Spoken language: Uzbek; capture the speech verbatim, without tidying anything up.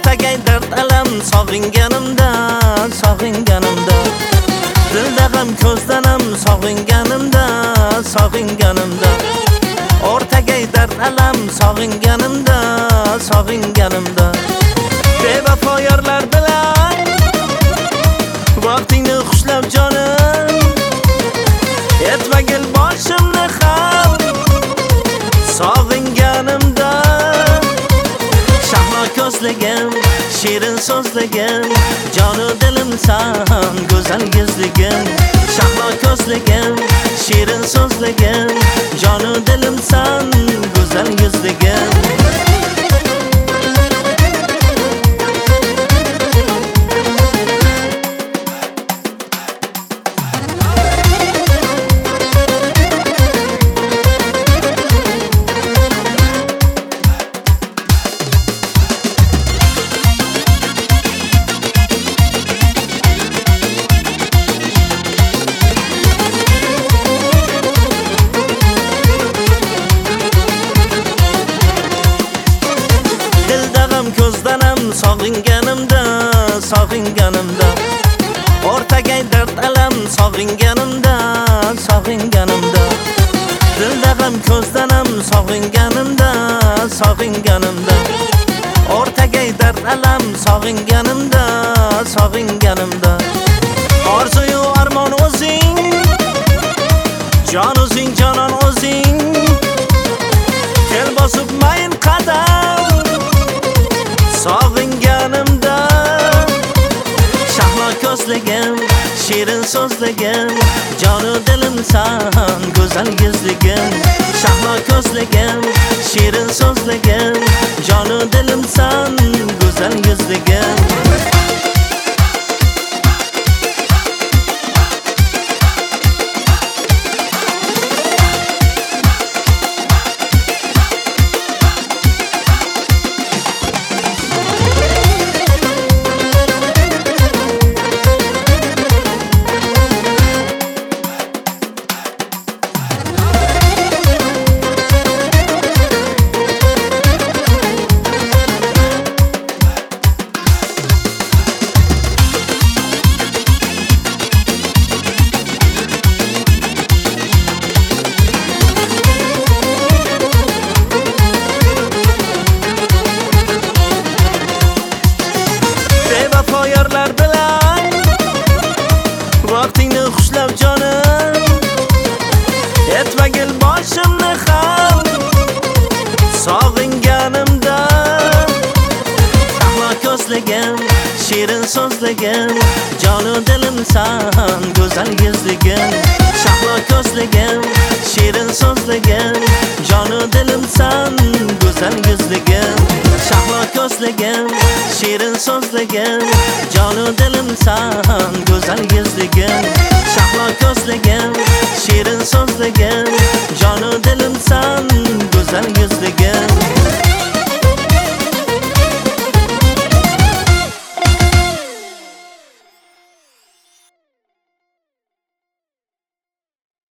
o'rtagay dard alam sog'inganimda, sog'inganimda dilda g'am ko'zdan ham sog'inganimda, sog'inganimda o'rtagay dard alam sog'inganimda, sog'inganimda bevafo yorlar bilan vaqtingni xushlab jonim etmagil boshimni ham sog'inganimda shahlo ko'zligim shirin so'zligim jonu dilim san go'zal yuzligim shahlo ko'zligim shirin so'zligim jonu dilim san go'zal yuzligim ko'zdan ham sog'inganimda, sog'inganimda o'rtagay dard alam sog'inganimda, sog'inganimda dilda g'am ko'zdan ham sog'inganimda, sog'inganimda o'rtagay dard alam sog'inganimda, sog'inganimda orzu-yu armon o'zing jon o'zing jonon o'zing kel bosib mayin qadam sog'inganimda shahlo ko'zligim shirin so'zligim jonu dilim san go'zal yuzligim shahlo ko'zligim shirin so'zligim jonu dilim san go'zal yuzligim yorlar bilan vaqtingni xushlab jonim etmagil boshimni ham sog'inganimda shahlo ko'zligim shirin so'zligim jonu dilim san go'zal yuzligim shahlo ko'zligim shirin so'zligim jonu dilim san go'zal yuzligim shahlo ko'zligim shirin so'zligim jonu dilim san go'zal yuzligim